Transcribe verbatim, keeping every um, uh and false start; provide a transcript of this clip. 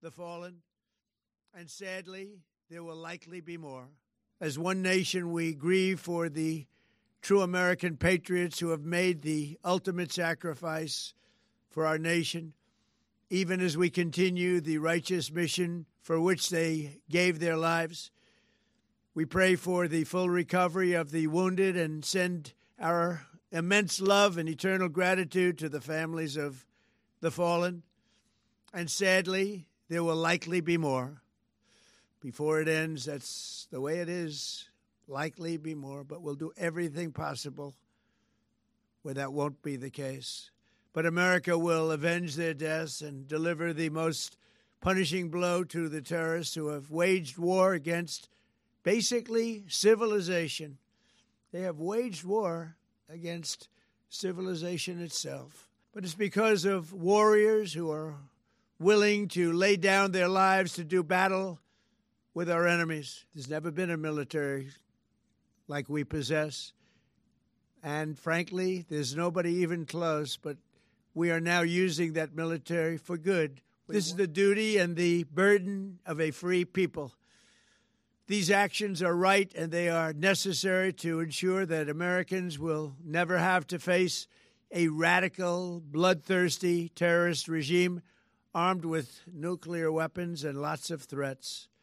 the fallen, and sadly, there will likely be more. As one nation, we grieve for the true American patriots who have made the ultimate sacrifice for our nation, even as we continue the righteous mission for which they gave their lives. We pray for the full recovery of the wounded and send our immense love and eternal gratitude to the families of the fallen. And sadly, there will likely be more. Before it ends, that's the way it is. Likely be more, but we'll do everything possible where that won't be the case. But America will avenge their deaths and deliver the most punishing blow to the terrorists who have waged war against basically civilization. They have waged war against civilization itself. But it's because of warriors who are willing to lay down their lives to do battle with our enemies. There's never been a military like we possess. And frankly, there's nobody even close, but we are now using that military for good. This is the duty and the burden of a free people. These actions are right and they are necessary to ensure that Americans will never have to face a radical, bloodthirsty terrorist regime armed with nuclear weapons and lots of threats.